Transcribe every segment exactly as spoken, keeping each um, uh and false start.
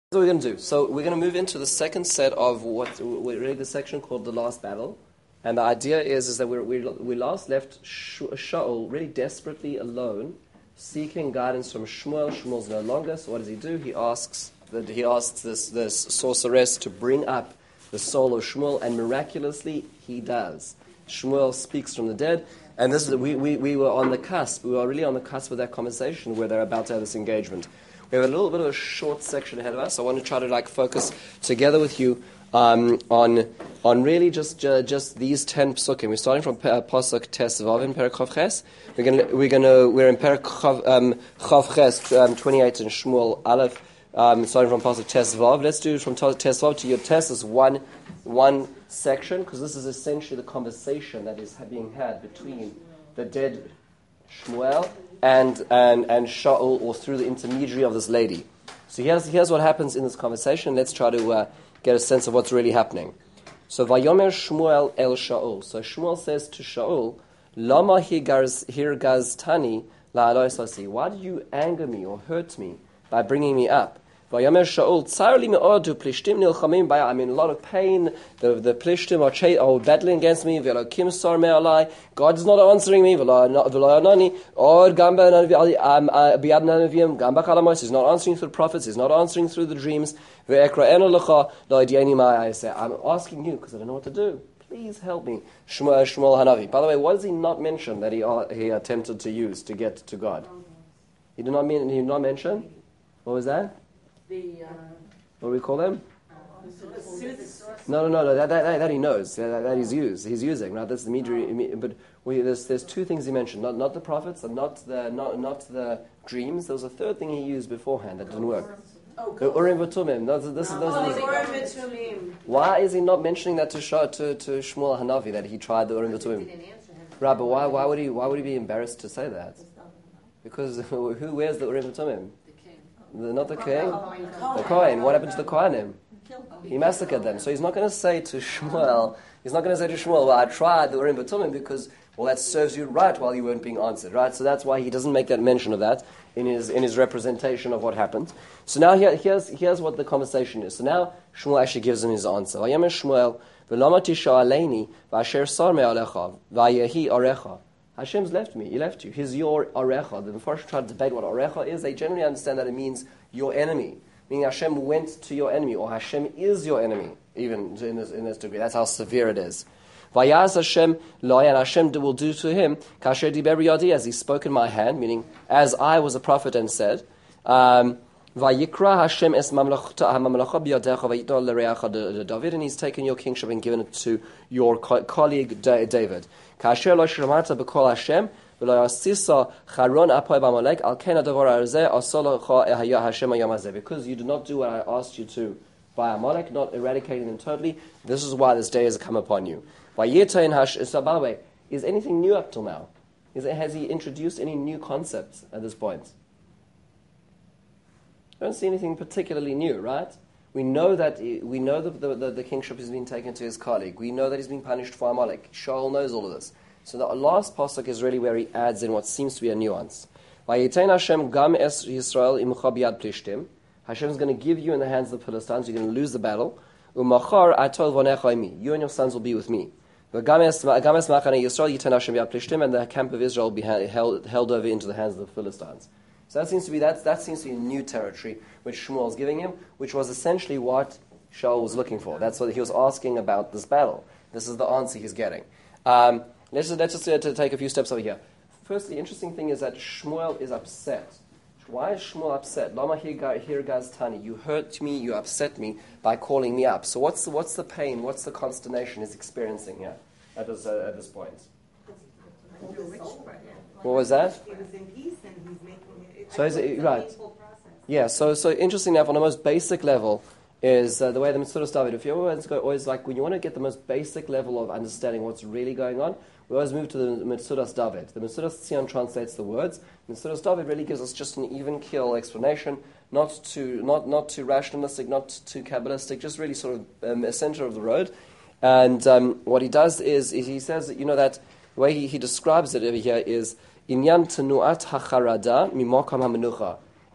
What we're going to do. So we're going to move into the second set of what we're reading the section called the last battle, and the idea is is that we're, we we last left Shaul really desperately alone, seeking guidance from Shmuel. Shmuel's no longer. So what does he do? He asks that he asks this this sorceress to bring up the soul of Shmuel, and miraculously he does. Shmuel speaks from the dead, and this is we we we were on the cusp. We were really on the cusp of that conversation where they're about to have this engagement. We have a little bit of a short section ahead of us. I want to try to like focus together with you um, on on really just uh, just these ten psukim. We're starting from uh, pasuk tes vav in Perek Chav Ches. We're going we're going to we're in Perek Chav um, Chav Ches um, twenty-eight in Shmuel Aleph. Um, starting from pasuk tes vav. Let's do from tes vav to your tes is one one section, because this is essentially the conversation that is being had between the dead Shmuel and and and Shaul, or through the intermediary of this lady. So here's here's what happens in this conversation. Let's try to uh, get a sense of what's really happening. So Vayomer Shmuel el Shaul. So Shmuel says to Shaul, Lama hirgaztani la'alosasi. Why did you anger me or hurt me by bringing me up? Vayomer Shaul, Tsar li me'odu plishtim nilchamim baya. I'm in a lot of pain. The the plishtim are, cha- are battling against me. Ve'elokim sar me'alai. God is not answering me. Ve'lo or gamba bi'ad nanavim gamba kalamos. He's not answering through the prophets. He's not answering through the dreams. Ve'ekra'enu lecha lo idieni ma'ai. say, I'm asking you because I don't know what to do. Please help me. Shmuel Shmuel Hanavi. By the way, what does he not mention that he uh, he attempted to use to get to God? He did not mean. He did not mention. What was that? The, uh, what do we call them? Uh, no, no, no, no. That, that, that he knows. That, that he's used. He's using. Right? That's the media. But we, there's there's two things he mentioned. Not not the prophets and not the not not the dreams. There was a third thing he used beforehand that didn't work. Oh, the Urim v'Tumim. No, this is oh, why is he not mentioning that to Shah, to to Shmuel Hanavi, that he tried the Urim v'Tumim? Right, but why why would he why would he be embarrassed to say that? Because who wears the Urim v'Tumim? The, not the king, the Kohen. What happened to the Kohanim? He massacred them. So he's not going to say to Shmuel, he's not going to say to Shmuel, well, I tried the Urim v'Tumim because, well, that serves you right while you weren't being answered, right? So that's why he doesn't make that mention of that in his in his representation of what happened. So now here, here's here's what the conversation is. So now Shmuel actually gives him his answer. Vayomer Shmuel, v'lama tisha aleini, v'asher sar me'alecha, v'ayehi arecha. Hashem's left me. He left you. He's your arecha. The Mepharshim try to debate what arecha is. They generally understand that it means your enemy. Meaning Hashem went to your enemy, or Hashem is your enemy, even in this, in this degree. That's how severe it is. Vayaz Hashem loy, and Hashem will do to him, kasher diber yadi, as he spoke in my hand, meaning as I was a prophet and said, um, Vayikra Hashem es mamlacha biyadecha vayitol l'reacha David, and he's taken your kingship and given it to your co- colleague David. Kasher lo shramata b'kol Hashem v'lo yasisa charon apoy b'amalek al ken hadavar arzeh asolocha ehaya Hashem hayom hazeh. Because you did not do what I asked you to by Amalek, not eradicating them totally, this is why this day has come upon you. Vayetain hash. So by the way, is anything new up till now? Is it, has he introduced any new concepts at this point? I don't see anything particularly new, right? We know that he, we know that the, the, the kingship has been taken to his colleague. We know that he's been punished for Amalek. Shaul knows all of this. So the last pasuk is really where he adds in what seems to be a nuance. Vayetain Hashem gam es Yisrael imcha biyad plishtim. Hashem is going to give you in the hands of the Philistines. You're going to lose the battle. Umachar atol vonecha imi. You and your sons will be with me. Gam es machane Yisrael yitain Hashem biyad plishtim, and the camp of Israel will be held, held over into the hands of the Philistines. So that seems to be that that seems to be new territory which Shmuel is giving him, which was essentially what Shaul was looking for. That's what he was asking about this battle. This is the answer he's getting. Um, let's just, let's just uh, to take a few steps over here. First, the interesting thing is that Shmuel is upset. Why is Shmuel upset? Lama hirgaz tani. You hurt me, you upset me by calling me up. So what's the, what's the pain? What's the consternation he's experiencing here at this uh, at this point? What was that? He was in peace and he's making it. So is it, right? Yeah. So so interesting enough, on the most basic level, is uh, the way the Metzudas David. If you always go, always like when you want to get the most basic level of understanding what's really going on, we always move to the Metzudas David. The Metzudas Tzion translates the words. Metzudas David really gives us just an even keel explanation, not too not not too rationalistic, not too kabbalistic, just really sort of um, a center of the road. And um, what he does is, is he says that, you know, that the way he, he describes it over here is inyan tenuat hacharada mimokam hamenucha.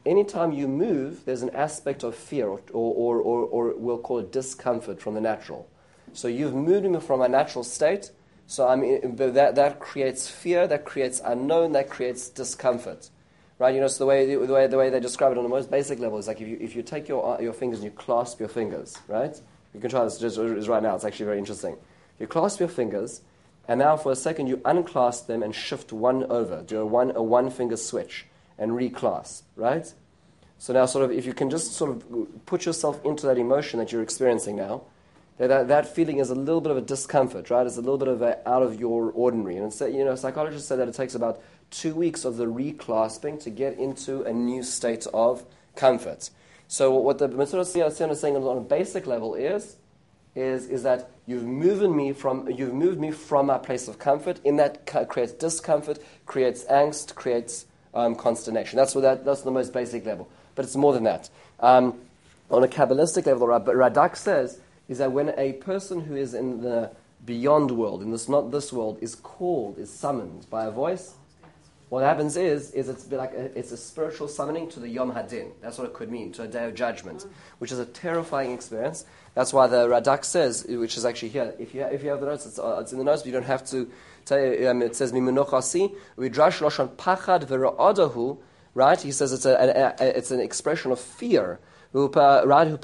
anytime you move, there's an aspect of fear, or, or, or, or we'll call it discomfort from the natural. So you've moved me from my natural state, so I mean, that, that creates fear, that creates unknown, that creates discomfort. Right? You know, so the way, the way, the way they describe it on the most basic level is like if you, if you take your, your fingers and you clasp your fingers, right? You can try this just right now, it's actually very interesting. You clasp your fingers, and now for a second you unclasp them and shift one over, do a one, a one finger switch, and reclasp, right? So now sort of, if you can just sort of put yourself into that emotion that you're experiencing now, that, that, that feeling is a little bit of a discomfort, right? It's a little bit of a out of your ordinary. And it's, you know, psychologists say that it takes about two weeks of the reclasping to get into a new state of comfort. So what the Mitzvah Sion is saying on a basic level is, is, is that you've moved me from you've moved me from my place of comfort. In that creates discomfort, creates angst, creates um, consternation. That's what that, that's the most basic level. But it's more than that. Um, on a Kabbalistic level, the Radak says is that when a person who is in the beyond world, in this not this world, is called, is summoned by a voice, what happens is, is it's like a, it's a spiritual summoning to the Yom Hadin. That's what it could mean, to a day of judgment, which is a terrifying experience. That's why the Radak says, which is actually here, if you if you have the notes, it's, uh, it's in the notes, but you don't have to tell you, um, it says, Mimunochasi, Vidrash Loshon Pachad Vera'adahu, right? He says it's, a, a, a, it's an expression of fear. They're calling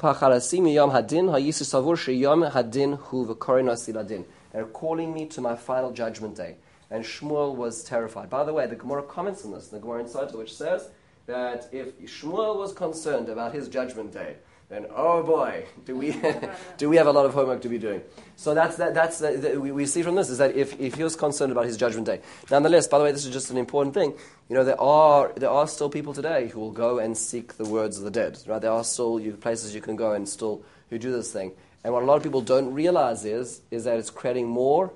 me to my final judgment day. And Shmuel was terrified. By the way, the Gemara comments on this, the Gemara in Sota, which says that if Shmuel was concerned about his judgment day, then oh boy, do we do we have a lot of homework to be doing. So that's that. That's the, the, we, we see from this is that if, if he was concerned about his judgment day. Nonetheless, by the way, this is just an important thing. You know, there are there are still people today who will go and seek the words of the dead. Right? There are still you, places you can go and still who do this thing. And what a lot of people don't realize is is that it's creating more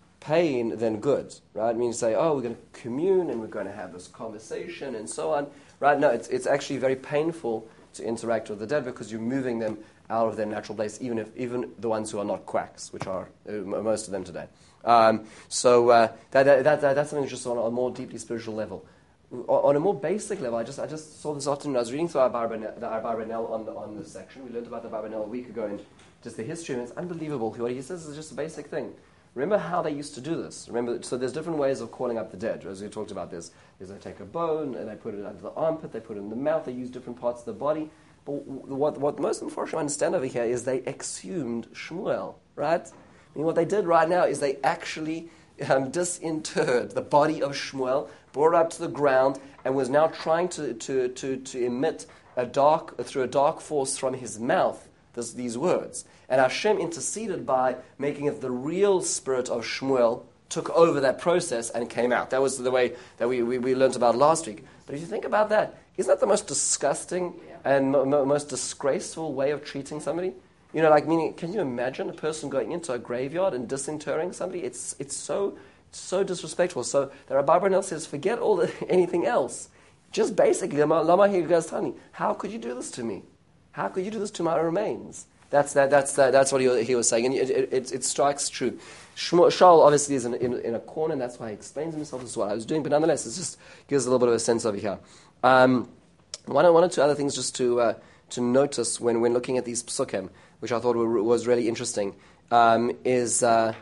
pain than good. Right? I mean, you say, oh, we're going to commune and we're going to have this conversation and so on. Right? No, it's it's actually very painful to interact with the dead because you're moving them out of their natural place, even if even the ones who are not quacks, which are uh, most of them today. Um, so uh, that, that, that, that's something just on a more deeply spiritual level. On a more basic level, I just I just saw this afternoon. I was reading through our Abarbanel on the on this section. We learned about the Abarbanel a week ago and just the history, and it's unbelievable. What he says is just a basic thing. Remember how they used to do this. Remember, so there's different ways of calling up the dead, as we talked about. There's, there's they take a bone and they put it under the armpit, they put it in the mouth, they use different parts of the body. But what, what most unfortunately understand over here is they exhumed Shmuel, right? I mean, what they did right now is they actually um, disinterred the body of Shmuel, brought it up to the ground, and was now trying to, to, to, to emit a dark, through a dark force from his mouth, this, these words. And Hashem interceded by making it the real spirit of Shmuel took over that process and came out. That was the way that we, we, we learned about last week. But if you think about that, isn't that the most disgusting and mo- mo- most disgraceful way of treating somebody? You know, like, meaning, can you imagine a person going into a graveyard and disinterring somebody? It's it's so so disrespectful. So the Rabbi Barnell says, forget all the, anything else. Just basically, Lama Higaztani, how could you do this to me? How could you do this to my remains? That's that. That's that, that's what he, he was saying, and it, it, it strikes true. Shaul obviously is in, in, in a corner, and that's why he explains himself. This is what I was doing, but nonetheless, it just gives a little bit of a sense over here. Um, one, one or two other things just to uh, to notice when, when looking at these psukim, which I thought were, was really interesting, um, is uh,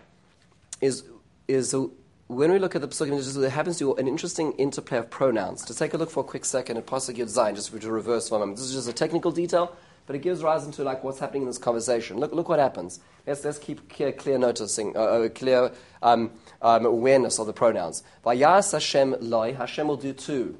is is uh, when we look at the psukim, just, there happens to be an interesting interplay of pronouns. To take a look for a quick second at Pasuk Yud Zayin, just to reverse for a moment. This is just a technical detail, but it gives rise into like what's happening in this conversation. Look, look what happens. Let's let's keep clear, clear noticing, uh, clear um, um, awareness of the pronouns. Vayas Hashem loi, Hashem will do to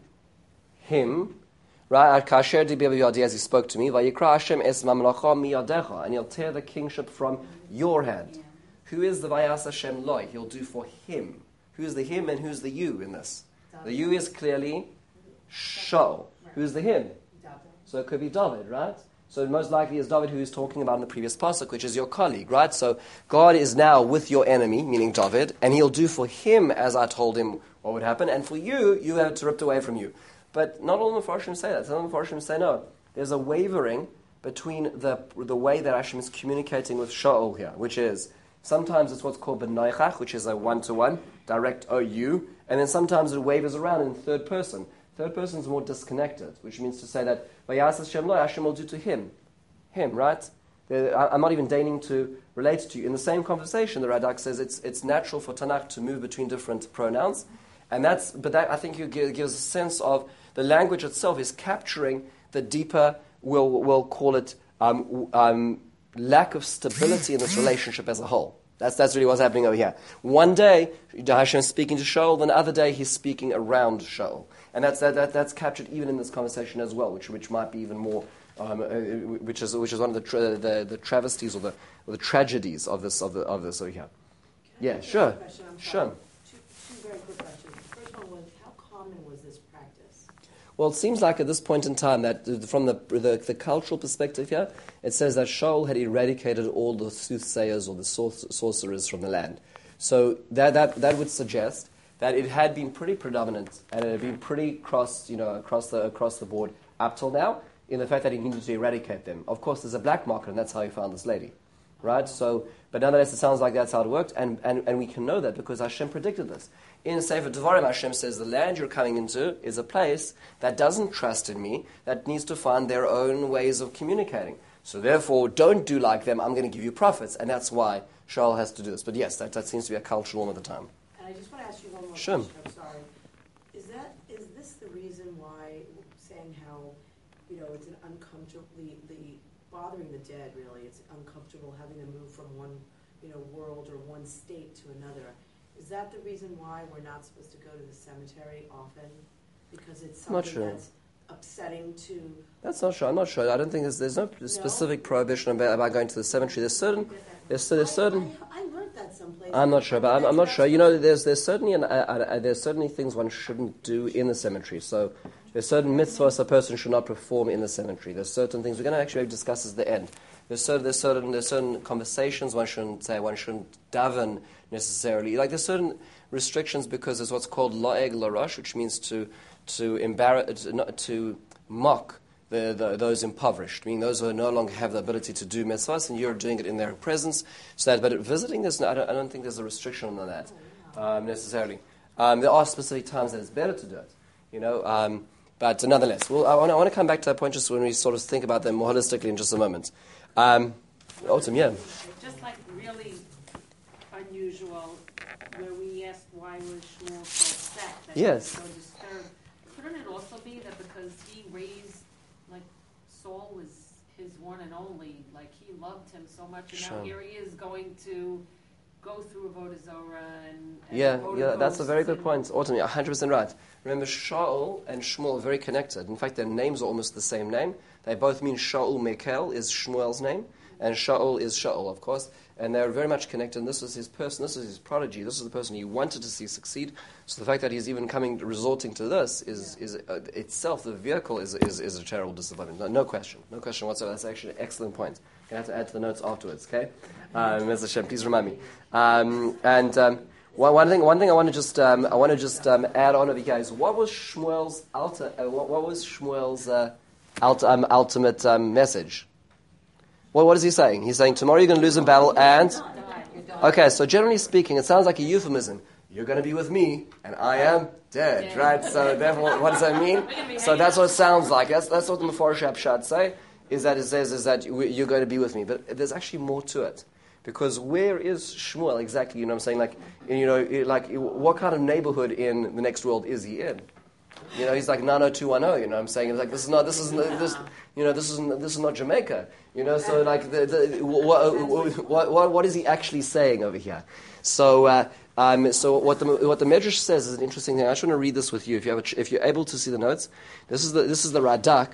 him, right? Kasher di b'yadi, as he spoke to me. Vayikra Hashem es mamlacha miyadecha, and he'll tear the kingship from your hand. Yeah. Who is the Vayas Hashem loi? He'll do for him. Who's the him and who's the you in this? David. The you is clearly Shaul. Right. Who's the him? David. So it could be David, right? So most likely is David, who is talking about in the previous pasuk, which is your colleague, right? So God is now with your enemy, meaning David, and he'll do for him as I told him what would happen, and for you, you have it ripped away from you. But not all the Mepharshim say that. Some of the Mepharshim say no. There's a wavering between the the way that Hashem is communicating with Shaul here, which is sometimes it's what's called b'noichach, which is a one-to-one, direct O U, and then sometimes it wavers around in third person. Third person is more disconnected, which means to say that Vayas Hashem lo, Hashem will do to him. Him, right? I'm not even deigning to relate to you. In the same conversation, the Radak says it's it's natural for Tanakh to move between different pronouns, and that's but that I think you give, gives a sense of the language itself is capturing the deeper, we'll we'll call it um, um, lack of stability in this relationship as a whole. That's that's really what's happening over here. One day Hashem is speaking to Shaul, then the other day he's speaking around Shaul, and that's that, that that's captured even in this conversation as well, which which might be even more. Um, uh, which is which is one of the tra- the, the travesties or the or the tragedies of this of the of this over here. Yeah, sure, sure. Two, two very quick questions. The first one was, how common was this practice? Well, it seems like at this point in time that uh, from the, the the cultural perspective here, it says that Shaul had eradicated all the soothsayers or the sor- sorcerers from the land. So that that that would suggest that it had been pretty predominant and it had been pretty cross you know across the across the board up till now, in the fact that he needed to eradicate them. Of course, there's a black market, and that's how he found this lady, right? So, but nonetheless, it sounds like that's how it worked, and, and, and we can know that because Hashem predicted this. In Sefer Devarim, Hashem says the land you're coming into is a place that doesn't trust in me, that needs to find their own ways of communicating. So therefore, don't do like them, I'm going to give you prophets, and that's why Shaul has to do this. But yes, that, that seems to be a cultural norm at the time. And I just want to ask you one more Sure. question, I'm sorry. Is that, is this the reason why, saying how, you know, it's an uncomfortable, the, the bothering the dead, really, it's uncomfortable having to move from one, you know, world or one state to another. Is that the reason why we're not supposed to go to the cemetery often? Because it's Not something sure. that's upsetting to... That's not sure. I'm not sure. I don't think there's, there's no specific prohibition about, about going to the cemetery. There's certain... There's, there's certain... I, I, I learned that someplace. I'm not sure, but I'm, I'm not sure. You know, there's there's certainly an, uh, uh, there's certainly things one shouldn't do in the cemetery. So there's certain mitzvahs a person should not perform in the cemetery. There's certain things we're going to actually discuss at the end. There's certain there's certain there's certain conversations one shouldn't say. One shouldn't daven necessarily. Like there's certain restrictions because there's what's called la'eg la'rosh, which means to to embarrass to, not, to mock. The, the, those impoverished, meaning those who no longer have the ability to do mitzvahs, and you're doing it in their presence. So that, but visiting, there's no, I, don't, I don't think there's a restriction on that um, necessarily. Um, there are specific times that it's better to do it, you know. Um, but nonetheless, well, I want to come back to that point just when we sort of think about them more holistically in just a moment. Um, Autumn, yeah. Just like really unusual, where we asked why was Shmuel so upset that Yes. he was so disturbed. Couldn't it also be that because he raised, like Saul was his one and only, like he loved him so much, and Sure. now here he is going to go through Avodah Zorah and, and Yeah, Avodah yeah, that's a very Ghosts good and- point. Autumn, you're one hundred percent right. Remember, Shaul and Shmuel are very connected. In fact, their names are almost the same name. They both mean Shaul Mekel is Shmuel's name, and Shaul is Shaul, of course. And they're very much connected. And this was his person, this is his prodigy, this is the person he wanted to see succeed. So the fact that he's even coming, resorting to this is, is uh, itself, the vehicle is, is, is a terrible disappointment. No, no question, no question whatsoever. That's actually an excellent point. I'm going to have to add to the notes afterwards, okay? Um, Mister Hashem, please remind me. Um, and um, one, one thing, one thing I want to just, um, I want to just um, add on over here is what was Shmuel's ulti- uh, what, what was Shmuel's uh, ult- um, ultimate um, message? Well, what is he saying? He's saying tomorrow you're going to lose in battle, and okay. So generally speaking, it sounds like a euphemism. You're going to be with me, and I am dead, Dead. right? So therefore, what does that mean? So that's what it sounds like. That's that's what the Mephorash Pshat say. Is that it says is that you- you're going to be with me, but there's actually more to it. Because where is Shmuel exactly? You know what I'm saying? Like, you know, like what kind of neighborhood in the next world is he in? You know, he's like nine oh two one oh. You know what I'm saying? It's like this is not this is this you know this is this is not Jamaica. You know, so like the, the, what, what what what is he actually saying over here? So uh, um, so what the what the Medrash says is an interesting thing. I just want to read this with you if you have a, if you're able to see the notes. This is the this is the Radak,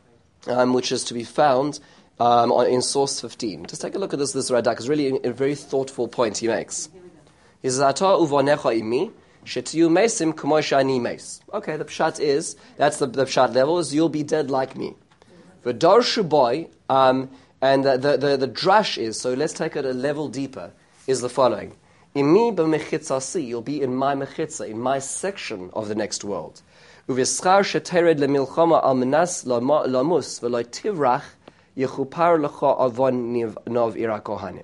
um, which is to be found um, on, in source fifteen. Just take a look at this. This Radak is really a, a very thoughtful point he makes. He says, "Ata uvonecha imi." Shetiyu mesim k'mo shani mes. Okay, the pshat is, that's the, the pshat level, is you'll be dead like me. V'dar shuboy, um, and the, the, the, the drush is, so let's take it a level deeper, is the following. Imi b'mechitzasi, you'll be in my mechitza, in my section of the next world. Uvischar shetered lemilchama al menas lamus v'loy tivrach yechupar lecha avon nov ira kohanim.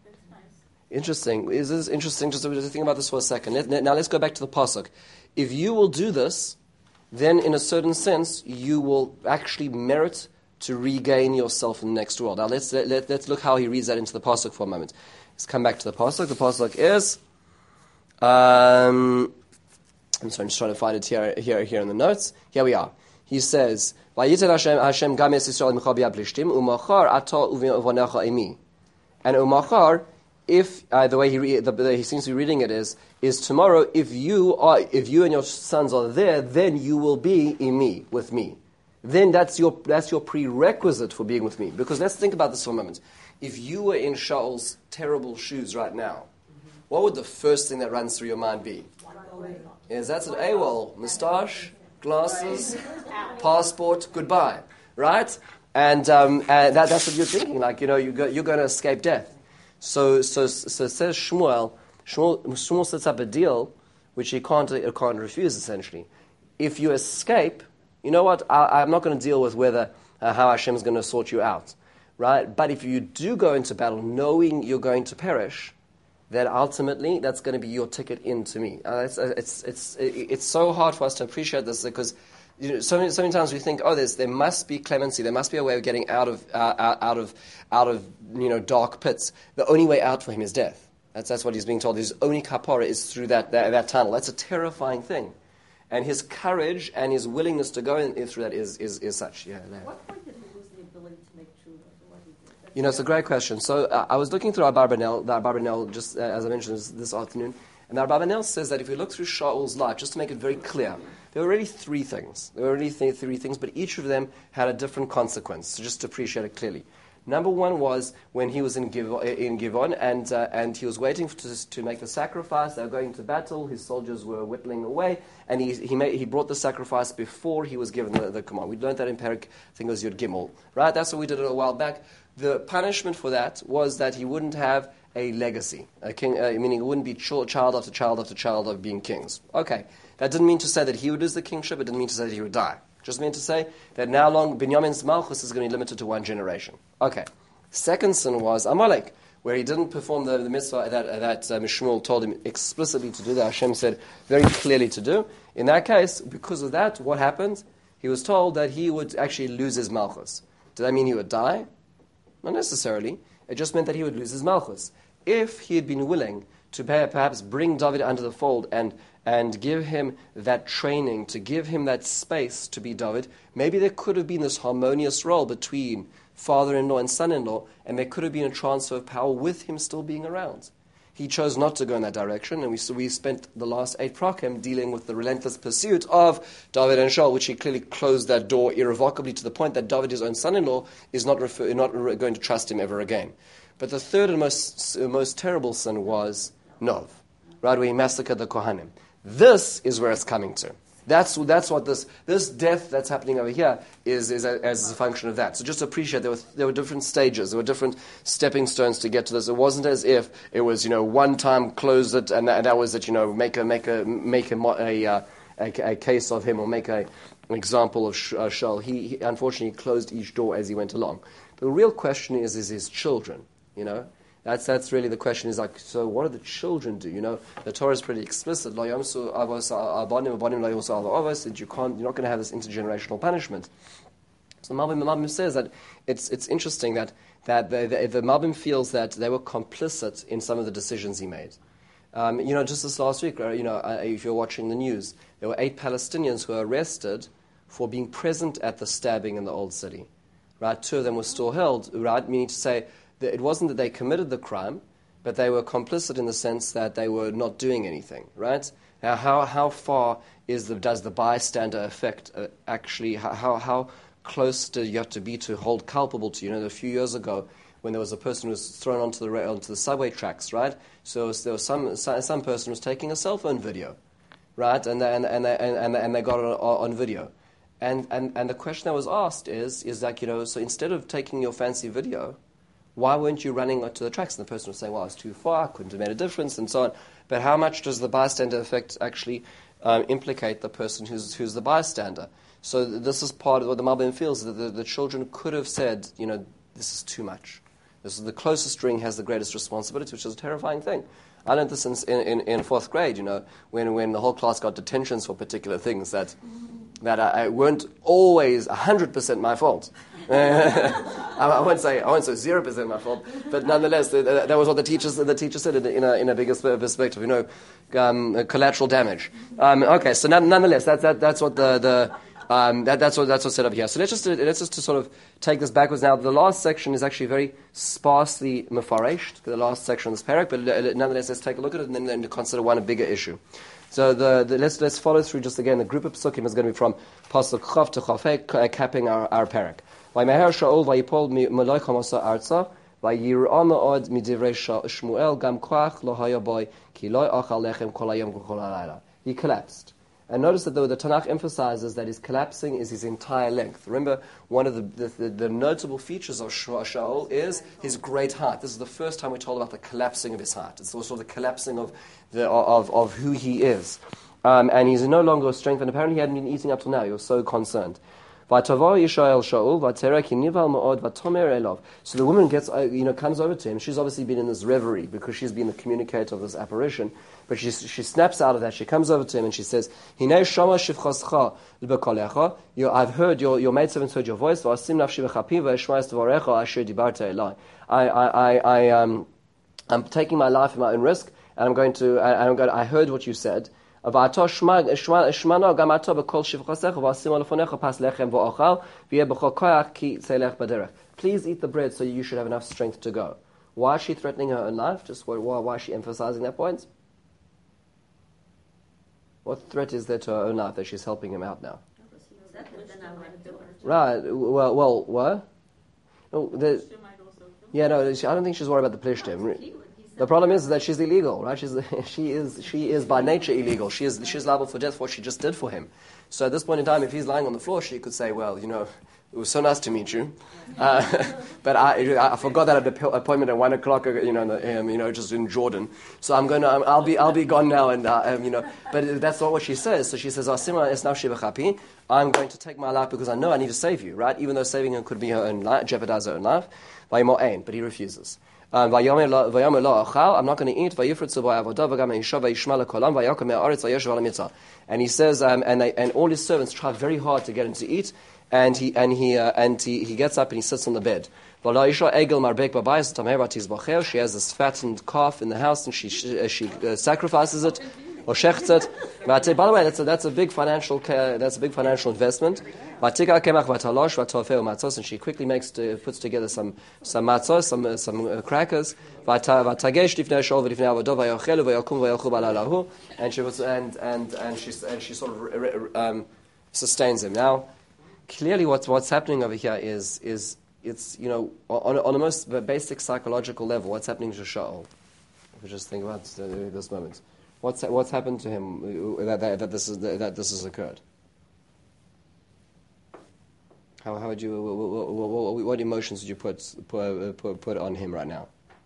Interesting. Is this interesting? Just to think about this for a second. Let, now let's go back to the pasuk. If you will do this, then in a certain sense, you will actually merit to regain yourself in the next world. Now let's let, let, let's look how he reads that into the pasuk for a moment. Let's come back to the pasuk. The pasuk is, um, I'm sorry, I'm just trying to find it here, here, here in the notes. Here we are. He says, "Vayitel Hashem Hashem gam es Yisrael micha b'yaplishtim umachar ata uvonecha imi." And umachar, if uh, the way he re- the, the, he seems to be reading it is is tomorrow, if you are if you and your sons are there, then you will be imi, with me. Then that's your that's your prerequisite for being with me. Because let's think about this for a moment. If you were in Shaul's terrible shoes right now, what would the first thing that runs through your mind be? Is that's an AWOL, moustache, glasses, passport, goodbye, right? And, um, and that, that's what you're thinking. Like, you know, you go, you're going to escape death. So, so, so says Shmuel. Shmuel, Shmuel sets up a deal which he can't, he can't refuse. Essentially, if you escape, you know what? I, I'm not going to deal with whether uh, how Hashem is going to sort you out, right? But if you do go into battle knowing you're going to perish, then ultimately that's going to be your ticket into me. Uh, it's, it's, it's, it's so hard for us to appreciate this because you know, so many, so many times we think, oh, there's, there must be clemency, there must be a way of getting out of, uh, out, out of, out of, you know, dark pits. The only way out for him is death. That's, that's what he's being told. His only kapara is through that, that, that tunnel. That's a terrifying thing. And his courage and his willingness to go in, in through that is, is, is such. Yeah, At what point did he lose the ability to make tshuva? You know, it's a great question. So uh, I was looking through our Abarbanel, the Abarbanel, just uh, as I mentioned this, this afternoon, and the Abarbanel says that if we look through Shaul's life, just to make it very clear, there were really three things. There were really th- three things, but each of them had a different consequence, so just to appreciate it clearly. Number one was when he was in, Giv- in Givon, and uh, and he was waiting to, to make the sacrifice. They were going to battle. His soldiers were whittling away, and he he, made, he brought the sacrifice before he was given the, the command. We learned that in Perik, I think it was Yud Gimel, right? That's what we did a while back. The punishment for that was that he wouldn't have a legacy, a king, uh, meaning it wouldn't be ch- child after child after child of being kings. Okay, that didn't mean to say that he would lose the kingship. It didn't mean to say that he would die. Just meant to say that now long Binyamin's Malchus is going to be limited to one generation. Okay. Second sin was Amalek, where he didn't perform the, the mitzvah that, uh, that um, Shmuel told him explicitly to do, that Hashem said very clearly to do. In that case, because of that, what happened? He was told that he would actually lose his Malchus. Did that mean he would die? Not necessarily. It just meant that he would lose his Malchus. If he had been willing to perhaps bring David under the fold and and give him that training, to give him that space to be David, maybe there could have been this harmonious role between father-in-law and son-in-law, and there could have been a transfer of power with him still being around. He chose not to go in that direction, and we, so we spent the last eight prakim dealing with the relentless pursuit of David and Shaul, which he clearly closed that door irrevocably to the point that David, his own son-in-law, is not, refer, not re- going to trust him ever again. But the third and most, most terrible sin was Nov, right, where he massacred the Kohanim. This is where it's coming to. That's that's what this this death that's happening over here is is a, as a function of that. So just appreciate there were there were different stages, there were different stepping stones to get to this. It wasn't as if it was you know one time close it and that, and that was it. You know make a make a make a a, a, a, a case of him or make a, an example of Sh- uh, Shaul. He, he unfortunately closed each door as he went along. But the real question is is his children. You know. That's that's really the question. Is like, so what do the children do? You know, the Torah is pretty explicit. That you can't, you're not going to have this intergenerational punishment. So Malbim, Malbim says that it's it's interesting that that the, the, the Malbim feels that they were complicit in some of the decisions he made. Um, you know, just this last week, you know, uh, if you're watching the news, there were eight Palestinians who were arrested for being present at the stabbing in the Old City. Right, two of them were still held. Right, meaning to say. It wasn't that they committed the crime, but they were complicit in the sense that they were not doing anything, right? Now, how how far is the, does the bystander effect uh, actually, how how close do you have to be to hold culpable to? You know, a few years ago, when there was a person who was thrown onto the onto the subway tracks, right? So there was some some person was taking a cell phone video, right? And and and and and, and they got it on, on video. And, and and the question that was asked is is like, you know, so instead of taking your fancy video, why weren't you running to the tracks? And the person was saying, well, I was too far, I couldn't have made a difference, and so on. But how much does the bystander effect actually um, implicate the person who's who's the bystander? So this is part of what the Malbim feels, that the, the children could have said, you know, this is too much. This is the closest ring has the greatest responsibility, which is a terrifying thing. I learned this in, in, in fourth grade, you know, when, when the whole class got detentions for particular things, that that I, I weren't always one hundred percent my fault. I, I won't say I won't say zero percent my fault, but nonetheless, the, the, that was what the teachers the teacher said in a in a bigger perspective. You know, um, collateral damage. Um, okay, so none, nonetheless, that, that that's what the the um, that, that's what that's what's set up here. So let's just let's just to sort of take this backwards now. The last section is actually very sparsely mefareshed, the last section of this parak, but nonetheless, let's take a look at it and then, then consider one a bigger issue. So the, the let's let's follow through just again. The group of psukim is going to be from pasuk chav to chafei, capping our our parak. Vaymeher Shaul vayipol meloi chamasa arza vayir'a me'od midivrei Shmuel gam koach lo haya boy ki lo achal lechem kol hayom kol halayla. He collapsed. And notice that the, the Tanakh emphasizes that his collapsing is his entire length. Remember, one of the, the, the, the notable features of Shaul is his great height. This is the first time we're told about the collapsing of his height. It's also the collapsing of the, of, of who he is. Um, and he's no longer a strength, and apparently he hadn't been eating up till now. He was so concerned. So the woman gets, you know, comes over to him. She's obviously been in this reverie because she's been the communicator of this apparition. But she she snaps out of that. She comes over to him and she says, I've heard your your maidservants heard your voice. I I I I um I'm taking my life at my own risk, and I'm going to and I'm going. I heard what you said. Please eat the bread so you should have enough strength to go. Why is she threatening her own life? Just why, why is she emphasizing that point? What threat is there to her own life that she's helping him out now? Right, well, well what? No, the, yeah, no, I don't think she's worried about the plishtim. The problem is that she's illegal, right? She's, she is she is by nature illegal. She is she's liable for death for what she just did for him. So at this point in time, if he's lying on the floor, she could say, well, you know, it was so nice to meet you, uh, but I I forgot that at the appointment at one o'clock, you know, um, you know, just in Jordan. So I'm going to I'm, I'll be I'll be gone now, and uh, um, you know, but that's not what she says. So she says, I'm going to take my life because I know I need to save you, right? Even though saving her could be her own life, jeopardize her own life. But he refuses. Um, I'm not going to eat. And he says, um, and, they, and all his servants try very hard to get him to eat, and he and he uh, and he, he gets up and he sits on the bed. She has this fattened calf in the house, and she she, she uh, sacrifices it or shechts it. By the way, that's a, that's a big financial uh, that's a big financial investment. And she quickly makes to, puts together some some matzos, some uh, some uh, crackers. And she was and and and she and she sort of um, sustains him. Now, clearly, what's what's happening over here is is it's you know on on a most basic psychological level, what's happening to Shaul? If we just think about this moment, what's what's happened to him that that, that this is that this has occurred. How how would you what, what, what emotions would you put put, put put on him right now?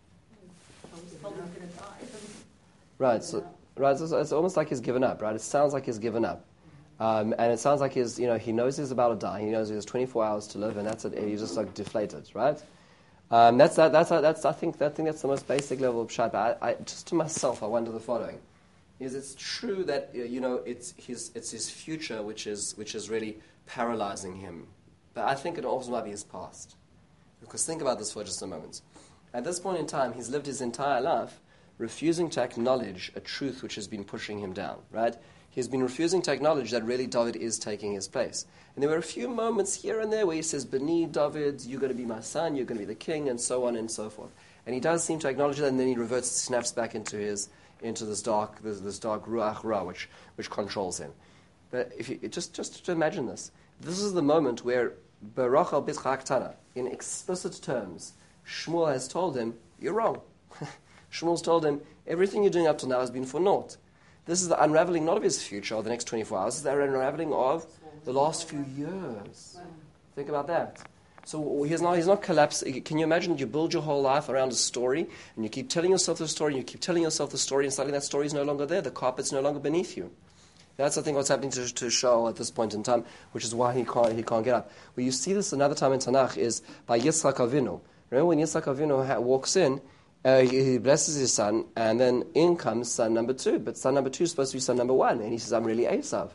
Right, so right, so it's almost like he's given up. Right, it sounds like he's given up, um, and it sounds like he's you know he knows he's about to die. He knows he has twenty-four hours to live, and that's it. He's just like deflated. Right, um, that's that. That's that's I think I think that's the most basic level of pshat. But I, I, just to myself, I wonder the following: is it's true that you know it's his it's his future which is which is really paralyzing him. But I think it also might be his past. Because think about this for just a moment. At this point in time, he's lived his entire life refusing to acknowledge a truth which has been pushing him down, right? He's been refusing to acknowledge that really David is taking his place. And there were a few moments here and there where he says, B'ni David, you're going to be my son, you're going to be the king, and so on and so forth. And he does seem to acknowledge that, and then he reverts, snaps back into his into this dark this, this dark ruach ra, which which controls him. But if you just just to imagine this, this is the moment where Barachal B'chak Tana, in explicit terms, Shmuel has told him, you're wrong. Shmuel's told him, everything you're doing up to now has been for naught. This is the unraveling not of his future or the next twenty-four hours, it's the unraveling of the last few years. Think about that. So he's not, he's not collapsing. Can you imagine you build your whole life around a story, and you keep telling yourself the story, and you keep telling yourself the story, and suddenly that story is no longer there. The carpet's no longer beneath you. That's, I think, what's happening to, to Shaul at this point in time, which is why he can't he can't get up. Where you see this another time in Tanakh is by Yitzchak Avinu. Remember when Yitzchak Avinu ha- walks in, uh, he, he blesses his son, and then in comes son number two. But son number two is supposed to be son number one, and he says, I'm really Esav.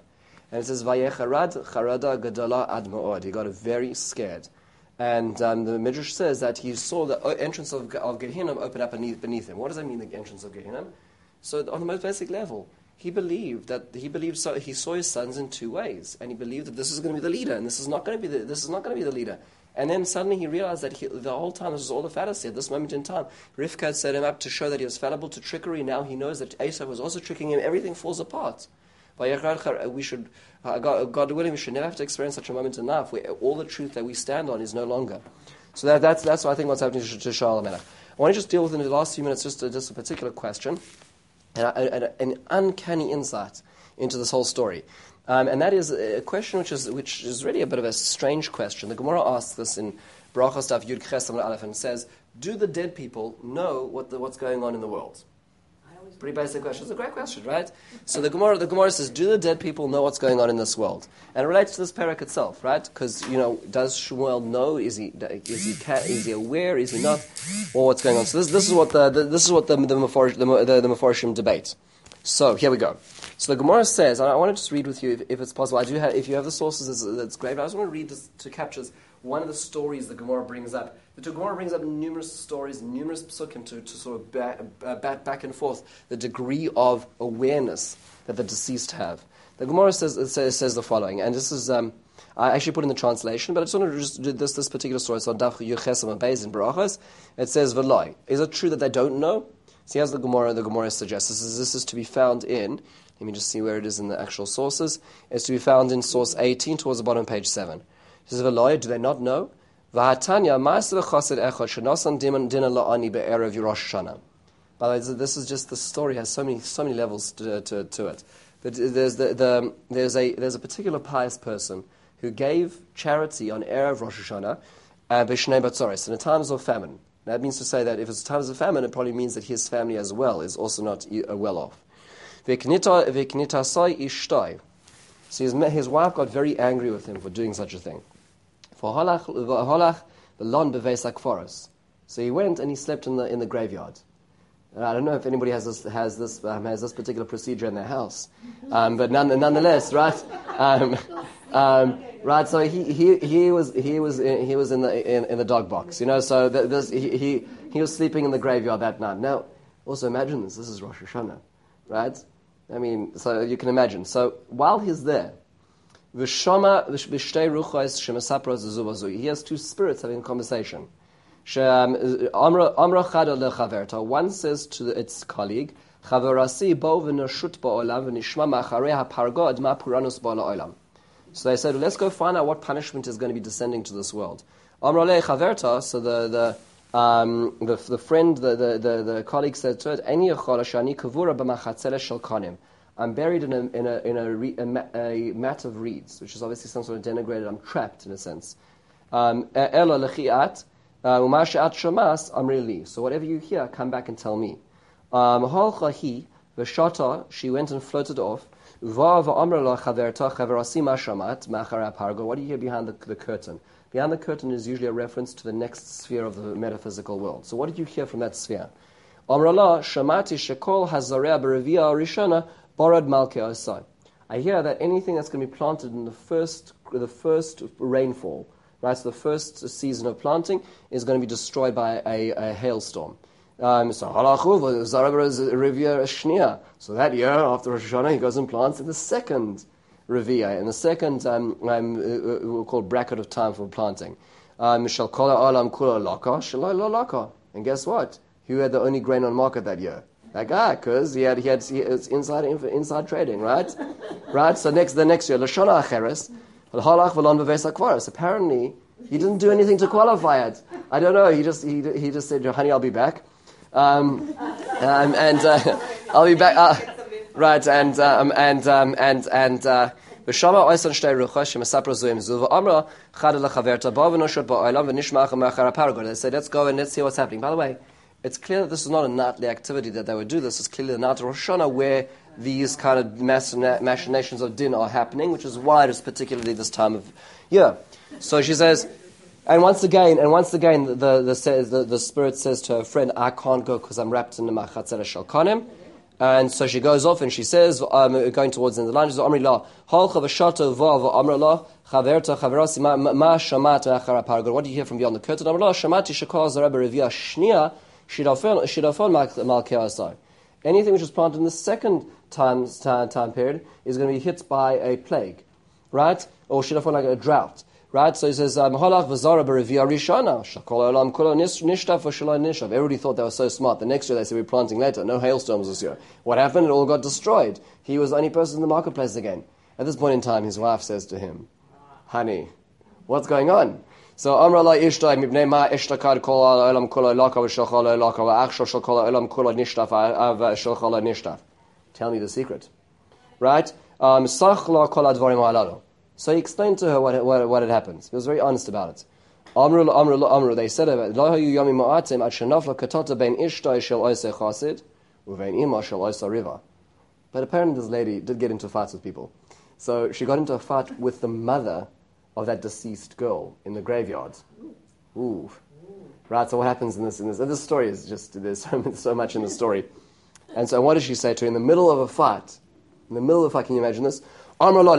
And it says, Vayecharad charada gadala ad ma'od. He got very scared. And um, the Midrash says that he saw the entrance of, of Gehinnom open up beneath, beneath him. What does that mean, the entrance of Gehinnom? So on the most basic level, he believed that he believed so. He saw his sons in two ways, and he believed that this is going to be the leader, and this is not going to be the, this is not going to be the leader. And then suddenly he realized that he, the whole time this was all a fantasy. At this moment in time, Rivka had set him up to show that he was fallible to trickery. Now he knows that Esau was also tricking him. Everything falls apart. We should, uh, God, God willing, we should never have to experience such a moment in life where all the truth that we stand on is no longer. So that, that's that's what I think what's happening to, to Shaul HaMelech. I want to just deal with in the last few minutes just a, just a particular question, and, a, and a, an uncanny insight into this whole story. Um, and that is a question which is which is really a bit of a strange question. The Gemara asks this in Brachos Daf Yud Ches Amud Aleph and says, do the dead people know what the, what's going on in the world? Pretty basic question. It's a great question, right? So the Gemara, the Gemara says, do the dead people know what's going on in this world? And it relates to this parak itself, right? Because, you know, does Shmuel know? Is he is he is he aware? Is he not? Or what's going on? So this this is what the, the this is what the the Mefarshim, the, the, the Mefarshim debate. So here we go. So the Gemara says, and I want to just read with you if, if it's possible. I do have, if you have the sources, that's great. But I just want to read this to capture one of the stories the Gemara brings up. The Gemara brings up numerous stories, numerous psukim to, to sort of bat, uh, bat back and forth the degree of awareness that the deceased have. The Gemara says says, says the following, and this is um, I actually put in the translation, but I just want to just do this this particular story. So Daf Yuches Amabez in Barachas, it says V'loi. Is it true that they don't know? See, as the Gemara the Gemara suggests, this is this is to be found in. Let me just see where it is in the actual sources. It's to be found in source eighteen towards the bottom, page seven. It says V'loi. Do they not know? V'hatanya ma'aseh v'chassid echad shenosan dinan dinan la'ani be'erev Rosh Hashanah. By the way, this is just the story has so many so many levels to to, to it. But there's the, the there's a there's a particular pious person who gave charity on erev Rosh Hashanah, uh, b'shnei batzoros, in the times of famine. That means to say that if it's times of famine, it probably means that his family as well is also not uh, well off. V'knita v'knitasai ishtoi. So his his wife got very angry with him for doing such a thing. For halach halach the lon beveis akforos. So he went and he slept in the in the graveyard. And I don't know if anybody has this has this um, has this particular procedure in their house, um, but none, nonetheless, right? Um, um, right. So he, he he was he was in, he was in the in, in the dog box, you know. So th- this, he, he he was sleeping in the graveyard that night. Now, also imagine this. This is Rosh Hashanah, right? I mean, so you can imagine. So while he's there. He has two spirits having a conversation. One says to its colleague, so they said, let's go find out what punishment is going to be descending to this world. So the the um, the, the friend, the, the, the, the colleague said to it, I'm buried in a in a in a, re, a, mat, a mat of reeds, which is obviously some sort of denigrated. I'm trapped in a sense. Um, so whatever you hear, come back and tell me. Um, she went and floated off. What do you hear behind the, the curtain? Behind the curtain is usually a reference to the next sphere of the metaphysical world. So what did you hear from that sphere? I hear that anything that's going to be planted in the first the first rainfall, right, so the first season of planting, is going to be destroyed by a, a hailstorm. Um, so, so that year, after Rosh Hashanah, he goes and plants in the second Revia, in the second um, um, uh, called bracket of time for planting. Um, and guess what? Who had the only grain on market that year? That guy, because he had he had he, it's inside inside trading, right? Right. So next the next year, Lashona Acheres, Halach V'Lon Beveis Akvaros. Apparently, he didn't do anything to qualify it. I don't know. He just he he just said, "Honey, I'll be back," um, um, and uh, I'll be back. Uh, right, and um, and um, and and. Uh, they said, let's go and let's see what's happening. By the way, it's clear that this is not a nightly activity that they would do. This is clearly the night of Rosh Hashanah where these kind of machinations of din are happening, which is why it is particularly this time of year. So she says, and once again, and once again, the the, the, the, the spirit says to her friend, I can't go because I'm wrapped in the machatzer shel kanim. And so she goes off and she says, um, going towards the end of the line, she says, Amri la, hal chavashato vav amra la, chaverta chaverasi ma ma shamat achara paragod. What do you hear from beyond the curtain? Amra la, shamati shekal zareba revia shnia, shidafon shidafon malkei asar. Anything which is planted in the second time, time, time period is going to be hit by a plague, right? Or shidafon, like a drought. Right, so he says, "Mahalach v'zara b'revia rishana shakol olam kulo nishtaf v'shaloi nishtaf." Everybody thought they were so smart. The next year they said we're planting later. No hailstorms this year. What happened? It all got destroyed. He was the only person in the marketplace again. At this point in time, his wife says to him, "Honey, what's going on?" So Amra la ishtai mibnei ma ishtakad kol olam kulo laka v'shalchol laka v'achshol shakol olam kulo nishtaf v'shalchol nishtaf. Tell me the secret, right? Sach la kol advarim halalu. So he explained to her what, what, what had happened. He was very honest about it. Amru, Amru, Amru. They said about it. Lo hayu yomim ma'atim ad shenafla katata ben ishtai shel oisei chasid uvein ima shel oisei riva. But apparently this lady did get into fights with people. So she got into a fight with the mother of that deceased girl in the graveyard. Ooh. Right, so what happens in this? In this, and this story is just, there's so, so much in the story. And so what does she say to her? In the middle of a fight, in the middle of a fight, can you imagine this? Well, your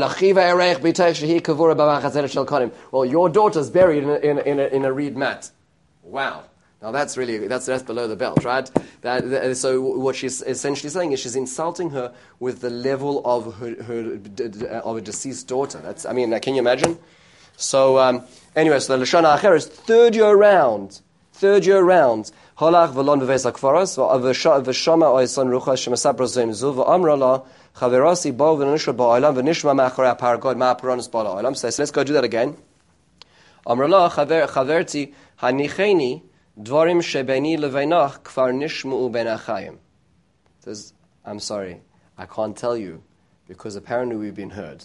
daughter's buried in a, in a, in a, in a reed mat. Wow. Now that's really, that's, that's below the belt, right? That, that, so what she's essentially saying is she's insulting her with the level of her, her of a deceased daughter. That's, I mean, can you imagine? So, um, anyway, so the Lashon Ha'acher is third year round. Third year round. Holach v'lon v'veis ha'kfaros v'shama oisan ruchas shemasapra zem zu v'amra la chaverasi bo v'nishra ba'olam v'nishma ma'acharei ha'paragod ma'aparonis ba'olam. So let's go do that again. Amra la chaverti hanicheni dvarim shebeni leveinach kfar nishmu'u ben achayim. Says, I'm sorry, I can't tell you because apparently we've been heard.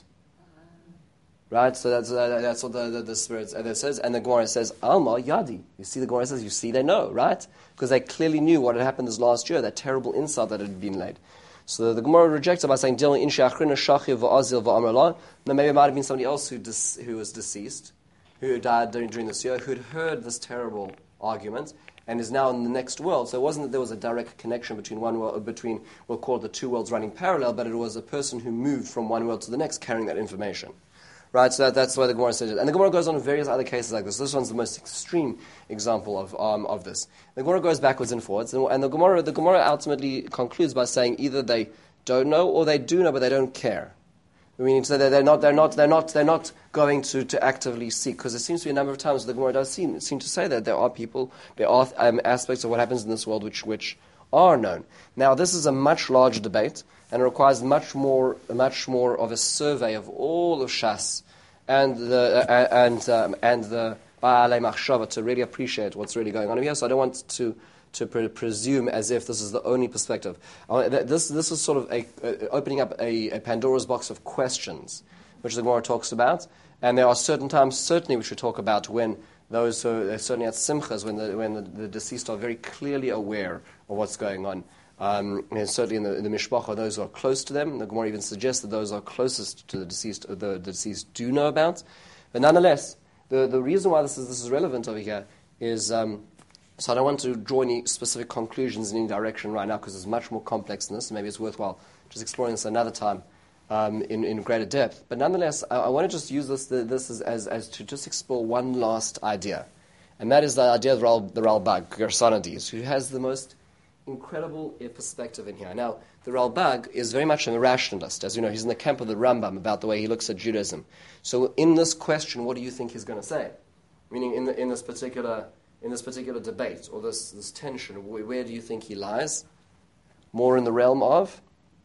Right, so that's uh, that's what the the, the spirit uh, says, and the Gemara says Alma Yadi. You see, the Gemara says, you see, they know, right? Because they clearly knew what had happened this last year, that terrible insult that had been laid. So the, the Gemara rejects it by saying Dilma Insha Achrina Shachiv va'Azil va'Amrala. Now maybe it might have been somebody else who dis, who was deceased, who died during, during this year, who had heard this terrible argument and is now in the next world. So it wasn't that there was a direct connection between one world, between we'll call it the two worlds running parallel, but it was a person who moved from one world to the next carrying that information. Right, so that, that's why the Gemara says it. And the Gemara goes on in various other cases like this. This one's the most extreme example of um, of this. The Gemara goes backwards and forwards, and, and the Gemara the Gemara ultimately concludes by saying either they don't know or they do know, but they don't care. Meaning to say that they're not they're not they're not they're not going to, to actively seek, because there seems to be a number of times the Gemara does seem seem to say that there are people, there are um, aspects of what happens in this world which which are known. Now this is a much larger debate, and it requires much more, much more of a survey of all of Shas and the uh, and um, and the Baalei Machshava to really appreciate what's really going on here. So I don't want to to pre- presume as if this is the only perspective. Uh, this this is sort of a, uh, opening up a, a Pandora's box of questions, which the Gemara talks about. And there are certain times, certainly, we should talk about when those who are certainly at Simchas, when the when the, the deceased are very clearly aware of what's going on. Um, and certainly in the, in the Mishpacha, those who are close to them. The Gemara even suggests that those who are closest to the deceased, the, the deceased do know about. But nonetheless, the, the reason why this is this is relevant over here is, um, so I don't want to draw any specific conclusions in any direction right now because it's much more complex than this. Maybe it's worthwhile just exploring this another time um, in, in greater depth. But nonetheless, I, I want to just use this this as, as, as to just explore one last idea. And that is the idea of the, Ral, the Ralbag, Gersonides, who has the most incredible perspective in here. Now, the Ralbag is very much a rationalist. As you know, he's in the camp of the Rambam about the way he looks at Judaism. So in this question, what do you think he's going to say? Meaning in, the, in this particular in this particular debate or this, this tension, where, where do you think he lies? More in the realm of?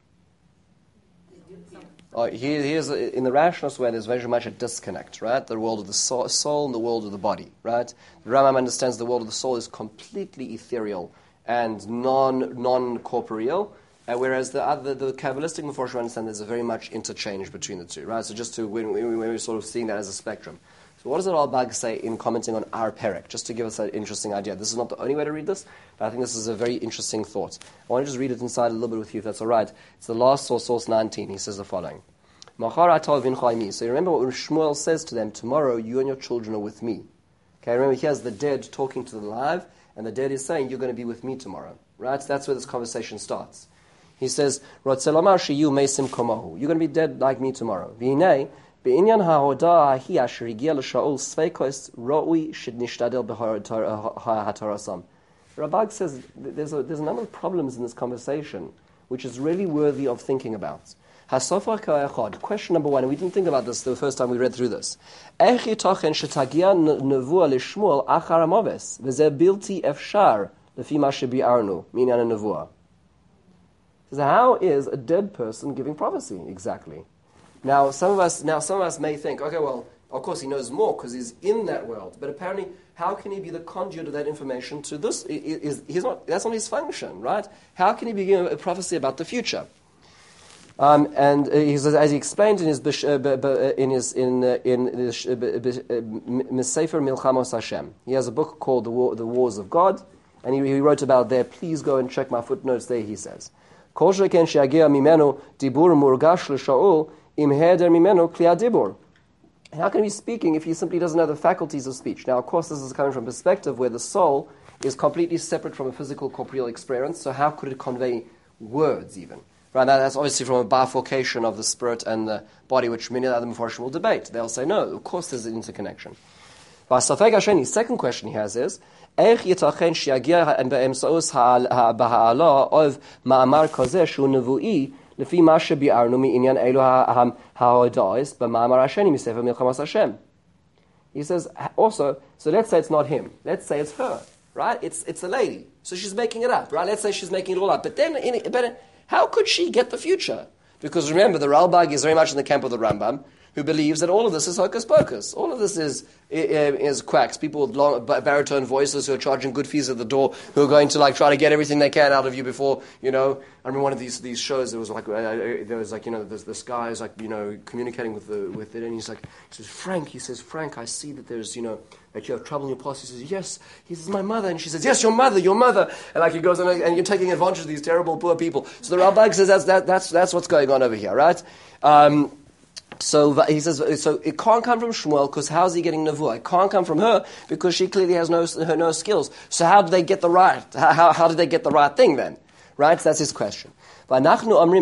Oh, he, he is, in the rationalist way, there's very much a disconnect, right? The world of the soul, soul and the world of the body, right? The Rambam understands the world of the soul is completely ethereal and non, non-corporeal, uh, whereas the other, the Kabbalistic Meforshim understand there's a very much interchange between the two, right? So just to, when, when we're sort of seeing that as a spectrum. So what does the Ralbag say in commenting on our Perek, just to give us an interesting idea? This is not the only way to read this, but I think this is a very interesting thought. I want to just read it inside a little bit with you, if that's all right. It's the last source, source nineteen. He says the following. So you remember what Shmuel says to them, tomorrow you and your children are with me. Okay, remember here's the dead talking to the alive, and the dead is saying, you're going to be with me tomorrow. Right? So that's where this conversation starts. He says, "Rotzeh lomar sheyu meisim komahu." You're going to be dead like me tomorrow. V'hinei be'inyan ha'hodah ahi asher higia l'Shaul sveikos ro'ui shednishtadel b'hatarasam. Rabag says there's a, there's a number of problems in this conversation which is really worthy of thinking about. Question number one, and we didn't think about this the first time we read through this. Ech yitochen shetagia nevuah l'Shmuel achar hamoves v'zeh bilti efshar lefi ma shebi'arnu minyan nevuah. So how is a dead person giving prophecy exactly? Now some of us now some of us may think, okay, well, of course he knows more because he's in that world, but apparently, how can he be the conduit of that information to this? Is he's not? That's not his function, right? How can he be giving a prophecy about the future? Um, and uh, he says, as he explained in his uh, in his in uh, in Sefer Milchamos Hashem, he has a book called the, War, the Wars of God, and he, he wrote about there. Please go and check my footnotes there. He says, Kol sheken she'agia mimenu dibur murgash l'Shaul im heder mimenu kli hadibur. How can he be speaking if he simply doesn't have the faculties of speech? Now, of course, this is coming from a perspective where the soul is completely separate from a physical corporeal experience, so how could it convey words even? Right, now that's obviously from a bifurcation of the spirit and the body, which many other Mefarshim will debate. They'll say, no, of course there's an interconnection. Safek Hasheni, second question he has is, Eich yitachen shiagia be'emsaus ha'ala of ma'amar kozeh shu nevu'i lefi ma shebi'arnu mi'inyan elu ha'odais b'ma'amar Hasheni misefer milchamas Hashem. He says, also, so let's say it's not him. Let's say it's her, right? It's it's a lady. So she's making it up, right? Let's say she's making it all up. But then, in, but how could she get the future? Because remember, the Ralbag is very much in the camp of the Rambam, who believes that all of this is hocus pocus. All of this is is quacks. People with long baritone voices who are charging good fees at the door, who are going to like try to get everything they can out of you before, you know. I remember one of these these shows. There was like uh, there was like you know this, this guy is like you know communicating with the with it, and he's like he says Frank. He says Frank, I see that there's you know that you have trouble in your past. He says yes. He says my mother, and she says yes, your mother, your mother, and like he goes on, and you're taking advantage of these terrible poor people. So the Ralbag says that's that, that's that's what's going on over here, right? Um, So he says, so it can't come from Shmuel because how's he getting nevuah? It can't come from her because she clearly has no her no skills. So how did they get the right? How how did they get the right thing then? Right? So that's his question. So in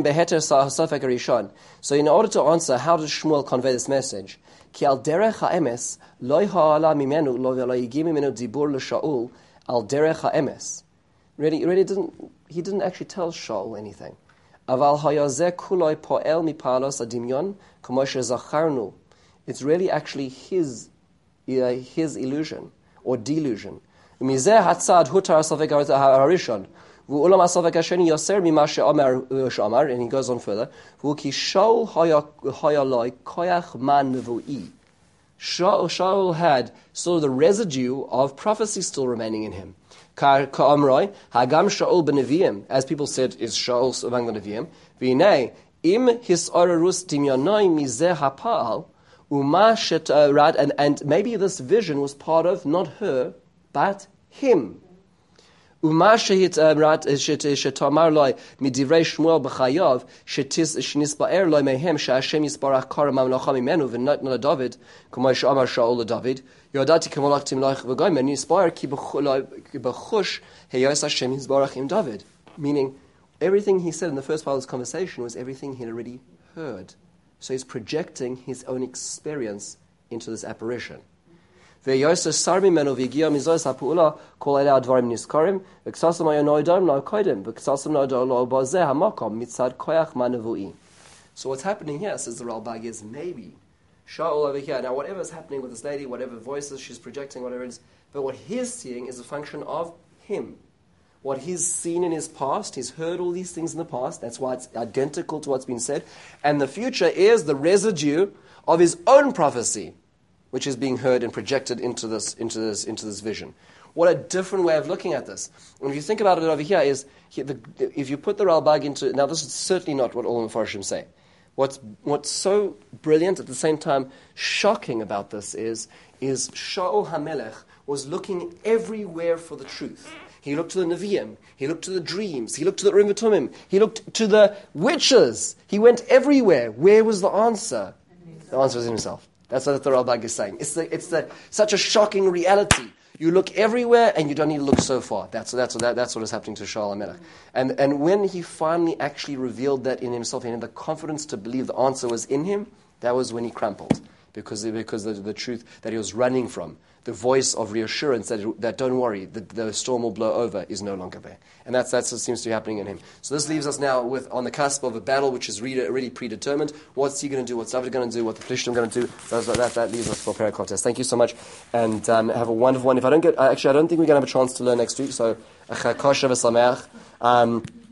order to answer, how does Shmuel convey this message? Ki al derech ha'emes lo ha'ala mimenu lo yigim mimenu dibur l'Shaul al derech ha'emes. Really, really didn't he didn't actually tell Shaul anything. Aval hayazeh kuloi po'el mipalos adimyon k'moshe zacharnu. It's really actually his uh, his illusion or delusion. Mizeh hatzad hutar asavek harishon v'ulam asavek hasheni yoser mima she'amar she'amar, and he goes on further. V'ki Shaul hayaloi koyach man nevu'i. Shaul had sort of the residue of prophecy still remaining in him. Ka'amroi, hagam Shaul b'neviim, as people said, is Shaul among the neviim. V'inei, im hisararus dimyanoi mizeh ha'pa'al, uma shetarad, and and maybe this vision was part of not her, but him. Uma shehitarad shetamar loy midivrei Shmuel b'chayav shetis shnisba'er loy mehem she'Hashem yisbarach kara mamlacha mimenu v'not no David k'may she'amar Shaul David. Yodati k'molach timloich v'goyim and yisbar ki b'chush heyos Hashem yisbarach im David. Meaning, everything he said in the first part of this conversation was everything he had already heard. So he's projecting his own experience into this apparition. Ve'yosef sar mimenu v'giya mizos ha'pu'ula kol ele advarim niskarim v'ksasam ha'yonoidam lo koidim v'ksasam no'odam lo b'zeh ha'makom mitzad koyach ma'nevu'i. So what's happening here, says the Ralbag, is maybe Shaul over here. Now, whatever is happening with this lady, whatever voices she's projecting, whatever it is, but what he's seeing is a function of him. What he's seen in his past, he's heard all these things in the past, that's why it's identical to what's been said, and the future is the residue of his own prophecy, which is being heard and projected into this, into this, into this vision. What a different way of looking at this. And if you think about it over here, is he, the, if you put the Ralbag into, now this is certainly not what all the Mefarshim say. What's what's so brilliant, at the same time shocking about this is, is Shaul HaMelech was looking everywhere for the truth. He looked to the Nevi'im, he looked to the dreams, he looked to the Urim V'Tumim, he looked to the witches. He went everywhere. Where was the answer? The answer was in himself. That's what the Ralbag is saying. It's the, it's the, such a shocking reality. You look everywhere, and you don't need to look so far. That's that's that, that's what is happening to Shaul HaMelech. And and when he finally actually revealed that in himself, and had the confidence to believe the answer was in him, that was when he crumpled, because because the, the truth that he was running from, the voice of reassurance that that don't worry, the, the storm will blow over, is no longer there. And that's that's what seems to be happening in him. So this leaves us now with on the cusp of a battle which is really, really predetermined. What's he going to do? What's David going to do? What the Philistine going to do? Those, that that leaves us for Perek Test. Thank you so much, and um, have a wonderful one. If I don't get, actually, I don't think we're going to have a chance to learn next week. So, um,